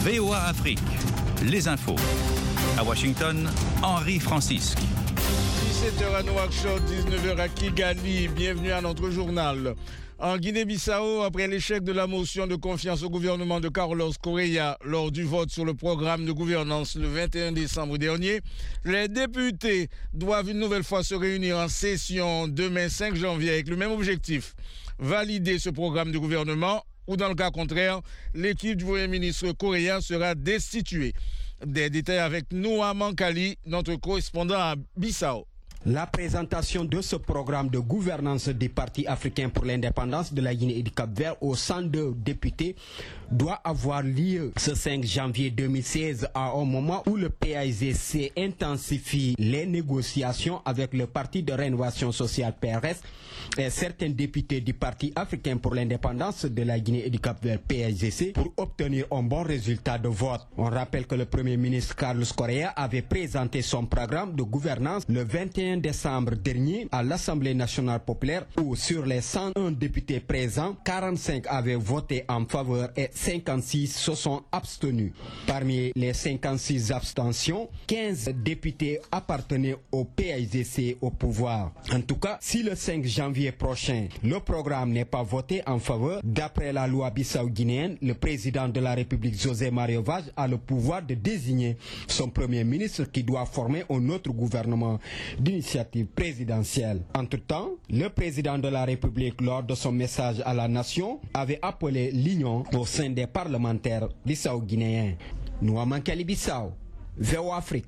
VOA Afrique, les infos. À Washington, Henri Francisque. 17h à Nouakchott, 19h à Kigali. Bienvenue à notre journal. En Guinée-Bissau, après l'échec de la motion de confiance au gouvernement de Carlos Correa lors du vote sur le programme de gouvernance le 21 décembre dernier, les députés doivent une nouvelle fois se réunir en session demain 5 janvier avec le même objectif, valider ce programme de gouvernement ou dans le cas contraire, l'équipe du Premier ministre Correa sera destituée. Des détails avec Noah Mankali, notre correspondant à Bissau. La présentation de ce programme de gouvernance du Parti africain pour l'indépendance de la Guinée et du Cap-Vert aux 102 députés doit avoir lieu ce 5 janvier 2016 à un moment où le PAIGC intensifie les négociations avec le Parti de rénovation sociale PRS et certains députés du Parti africain pour l'indépendance de la Guinée et du Cap-Vert PAIGC pour obtenir un bon résultat de vote. On rappelle que le Premier ministre Carlos Correa avait présenté son programme de gouvernance le 21 décembre dernier à l'Assemblée nationale populaire où sur les 101 députés présents, 45 avaient voté en faveur et 56 se sont abstenus. Parmi les 56 abstentions, 15 députés appartenaient au PAIGC au pouvoir. En tout cas, si le 5 janvier prochain, le programme n'est pas voté en faveur, d'après la loi bissau-guinéenne, le président de la République José Mario Vaz a le pouvoir de désigner son premier ministre qui doit former un autre gouvernement d'initiative présidentielle. Entre-temps, le président de la République, lors de son message à la nation, avait appelé l'union au sein des parlementaires bissau-guinéens. Nouama Bissau, VOA Afrique.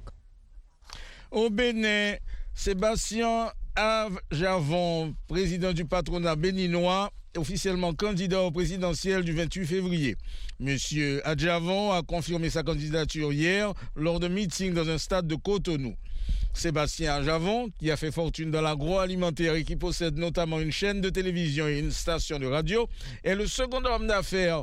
Au Bénin, Sébastien Adjavon, président du patronat béninois, officiellement candidat au présidentiel du 28 février. Monsieur Adjavon a confirmé sa candidature hier lors d'un meeting dans un stade de Cotonou. Sébastien Adjavon, qui a fait fortune dans l'agroalimentaire et qui possède notamment une chaîne de télévision et une station de radio, est le second homme d'affaires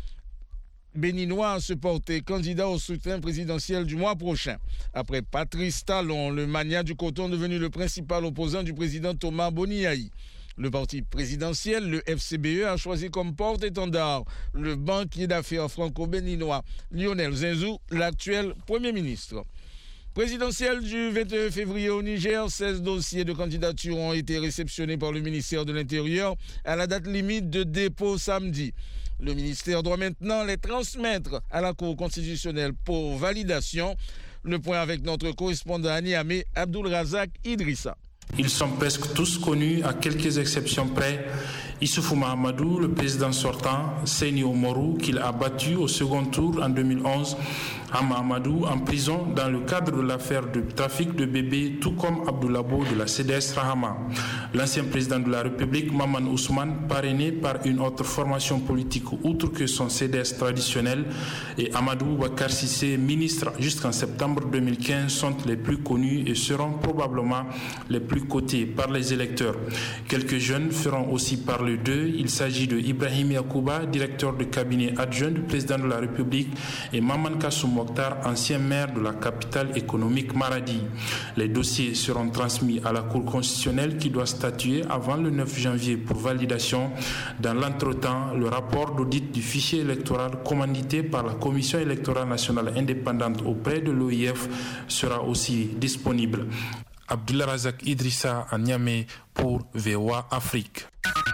béninois à se porter candidat au scrutin présidentiel du mois prochain. Après Patrice Talon, le magnat du coton devenu le principal opposant du président Thomas Boniaï. Le parti présidentiel, le FCBE, a choisi comme porte-étendard le banquier d'affaires franco-béninois Lionel Zinsou, l'actuel Premier ministre. Présidentielle du 21 février au Niger, 16 dossiers de candidature ont été réceptionnés par le ministère de l'Intérieur à la date limite de dépôt samedi. Le ministère doit maintenant les transmettre à la Cour constitutionnelle pour validation. Le point avec notre correspondant à Niamey, Abdul Razak Idrissa. Ils sont presque tous connus, à quelques exceptions près. Issoufou Mahamadou, le président sortant, Seyni Oumarou, qu'il a battu au second tour en 2011, Hama Amadou en prison dans le cadre de l'affaire de trafic de bébés, tout comme Abdoulabo de la CDS Rahama. L'ancien président de la République, Maman Ousmane, parrainé par une autre formation politique outre que son CDS traditionnel, et Amadou Bakar Sissé, ministre jusqu'en septembre 2015, sont les plus connus et seront probablement les plus cotés par les électeurs. Quelques jeunes feront aussi parler d'eux. Il s'agit de Ibrahim Yakouba, directeur de cabinet adjoint du président de la République, et Maman Kassou Mokhtar, ancien maire de la capitale économique Maradi. Les dossiers seront transmis à la Cour constitutionnelle qui doit statuer avant le 9 janvier pour validation. Dans l'entretemps, le rapport d'audit du fichier électoral commandité par la Commission électorale nationale indépendante auprès de l'OIF sera aussi disponible. Abdullah Razak Idrissa à Niamey pour VOA Afrique.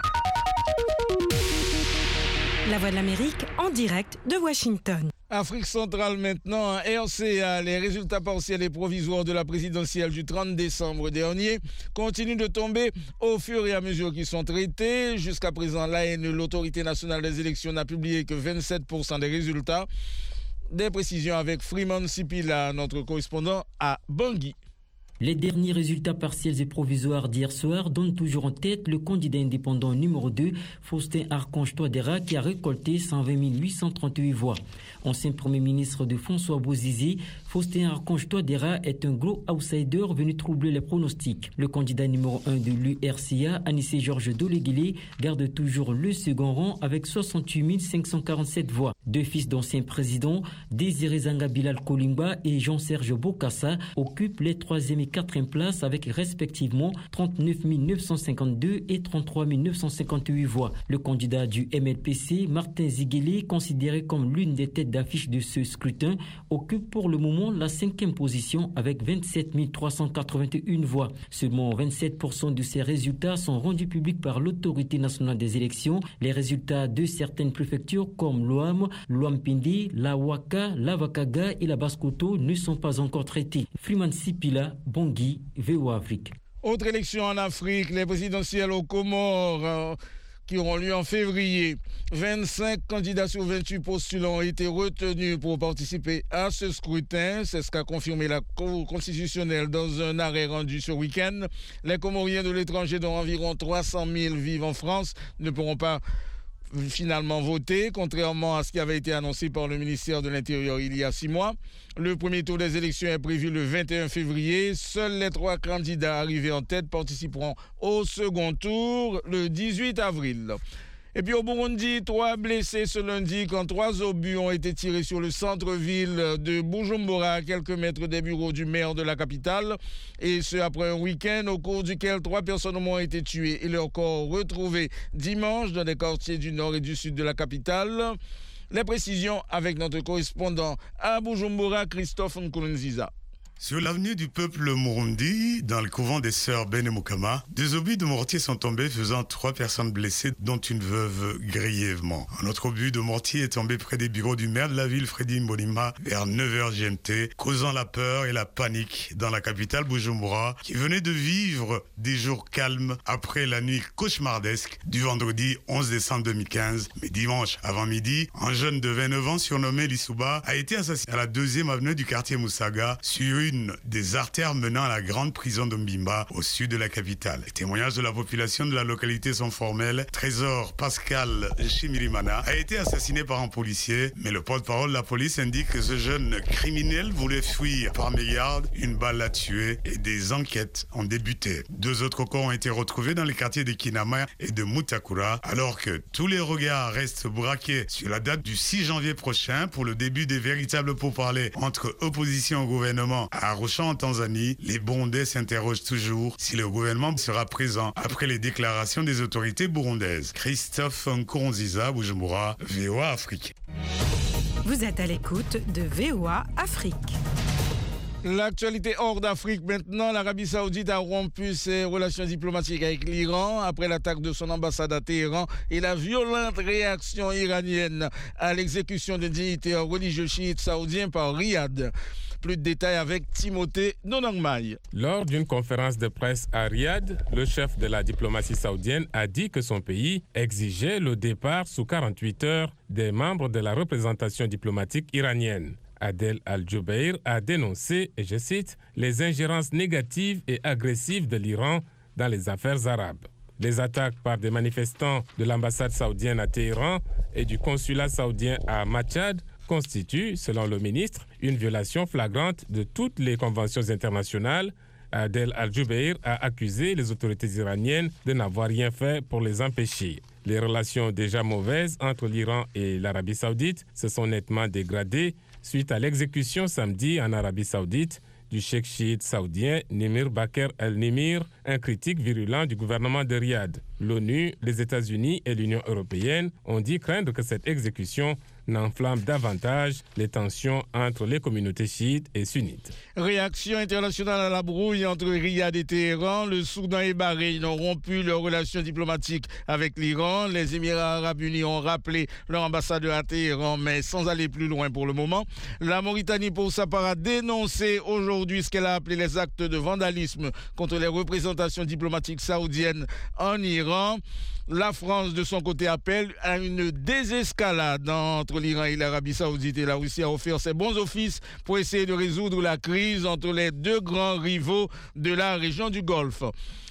La Voix de l'Amérique en direct de Washington. Afrique centrale maintenant, RCA, les résultats partiels et provisoires de la présidentielle du 30 décembre dernier continuent de tomber au fur et à mesure qu'ils sont traités. Jusqu'à présent, l'ANE, l'autorité nationale des élections, n'a publié que 27% des résultats. Des précisions avec Freeman Sipila, notre correspondant à Bangui. Les derniers résultats partiels et provisoires d'hier soir donnent toujours en tête le candidat indépendant numéro 2, Faustin Archange Touadéra, qui a récolté 120 838 voix. Ancien Premier ministre de François Bozizé, Faustin Archange Touadéra est un gros outsider venu troubler les pronostics. Le candidat numéro 1 de l'URCA, Anissé Georges Doleguilé, garde toujours le second rang avec 68 547 voix. Deux fils d'anciens présidents, Désiré Zanga Bilal Kolimba et Jean-Serge Bokassa, occupent les troisième et quatrième place avec respectivement 39 952 et 33 958 voix. Le candidat du MLPC, Martin Zigueli, considéré comme l'une des têtes d'affiche de ce scrutin, occupe pour le moment la 5e position avec 27 381 voix. Seulement 27% de ces résultats sont rendus publics par l'autorité nationale des élections. Les résultats de certaines préfectures comme l'Ouam, l'Ouampindi, la Ouaka, la Vakaga et la Basse-Koto ne sont pas encore traités. Freeman Sipila, Bangui, VOA Afrique. Autre élection en Afrique, les présidentielles aux Comores qui auront lieu en février. 25 candidats sur 28 postulants ont été retenus pour participer à ce scrutin. C'est ce qu'a confirmé la Cour constitutionnelle dans un arrêt rendu ce week-end. Les Comoriens de l'étranger, dont environ 300 000 vivent en France, ne pourront pas finalement voter, contrairement à ce qui avait été annoncé par le ministère de l'Intérieur il y a 6 mois. Le premier tour des élections est prévu le 21 février. Seuls les 3 candidats arrivés en tête participeront au second tour le 18 avril. Et puis au Burundi, 3 blessés ce lundi quand 3 obus ont été tirés sur le centre-ville de Bujumbura, à quelques mètres des bureaux du maire de la capitale. Et ce après un week-end au cours duquel 3 personnes ont été tuées et leurs corps retrouvés dimanche dans des quartiers du nord et du sud de la capitale. Les précisions avec notre correspondant à Bujumbura, Christophe Nkurunziza. Sur l'avenue du peuple Murundi, dans le couvent des sœurs Benemukama, 2 obus de mortier sont tombés, faisant 3 personnes blessées, dont une veuve grièvement. Un autre obus de mortier est tombé près des bureaux du maire de la ville, Freddy Mbonimpa, vers 9h GMT, causant la peur et la panique dans la capitale Bujumbura, qui venait de vivre des jours calmes après la nuit cauchemardesque du vendredi 11 décembre 2015. Mais dimanche, avant midi, un jeune de 29 ans surnommé Lissouba a été assassiné à la 2e avenue du quartier Moussaga, sur une des artères menant à la grande prison de Mbimba, au sud de la capitale. Les témoignages de la population de la localité sont formels. Trésor Pascal Chimirimana a été assassiné par un policier, mais le porte-parole de la police indique que ce jeune criminel voulait fuir par mégarde. Une balle l'a tué et des enquêtes ont débuté. 2 autres corps ont été retrouvés dans les quartiers de Kinama et de Mutakura, alors que tous les regards restent braqués sur la date du 6 janvier prochain pour le début des véritables pourparlers entre opposition au gouvernement à Arusha en Tanzanie. Les Burundais s'interrogent toujours si le gouvernement sera présent après les déclarations des autorités burundaises. Christophe Nkurunziza, Bujumbura, VOA Afrique. Vous êtes à l'écoute de VOA Afrique. L'actualité hors d'Afrique maintenant. L'Arabie Saoudite a rompu ses relations diplomatiques avec l'Iran après l'attaque de son ambassade à Téhéran et la violente réaction iranienne à l'exécution de dignitaires religieux chiites saoudiens par Riyad. Plus de détails avec Timothée Nonangmai. Lors d'une conférence de presse à Riyad, le chef de la diplomatie saoudienne a dit que son pays exigeait le départ sous 48 heures des membres de la représentation diplomatique iranienne. Adel Al-Jubeir a dénoncé, et je cite, les ingérences négatives et agressives de l'Iran dans les affaires arabes. Les attaques par des manifestants de l'ambassade saoudienne à Téhéran et du consulat saoudien à Machad constituent, selon le ministre, une violation flagrante de toutes les conventions internationales. Adel Al-Jubeir a accusé les autorités iraniennes de n'avoir rien fait pour les empêcher. Les relations déjà mauvaises entre l'Iran et l'Arabie saoudite se sont nettement dégradées suite à l'exécution samedi en Arabie saoudite du cheikh chiite saoudien Nimir Bakr el-Nimir, un critique virulent du gouvernement de Riyad. L'ONU, les États-Unis et l'Union européenne ont dit craindre que cette exécution n'enflamme davantage les tensions entre les communautés chiites et sunnites. Réaction internationale à la brouille entre Riyad et Téhéran. Le Soudan et Bahreïn ont rompu leurs relations diplomatiques avec l'Iran. Les Émirats arabes unis ont rappelé leur ambassadeur à Téhéran, mais sans aller plus loin pour le moment. La Mauritanie, pour sa part, a dénoncé aujourd'hui ce qu'elle a appelé les actes de vandalisme contre les représentations diplomatiques saoudiennes en Iran. La France, de son côté, appelle à une désescalade entre l'Iran et l'Arabie saoudite, et la Russie a offert ses bons offices pour essayer de résoudre la crise entre les 2 grands rivaux de la région du Golfe.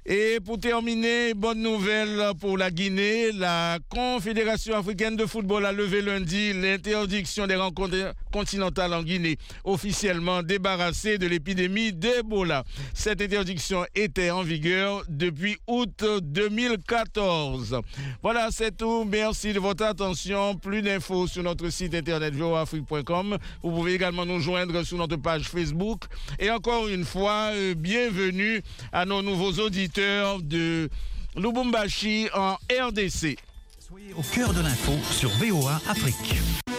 Et pour terminer, bonne nouvelle pour la Guinée. La Confédération africaine de football a levé lundi l'interdiction des rencontres continentales en Guinée, officiellement débarrassée de l'épidémie d'Ebola. Cette interdiction était en vigueur depuis août 2014. Voilà, c'est tout. Merci de votre attention. Plus d'infos sur notre site internet voafrique.com. Vous pouvez également nous joindre sur notre page Facebook. Et encore une fois, bienvenue à nos nouveaux auditeurs de Lubumbashi en RDC. Soyez au cœur de l'info sur VOA Afrique.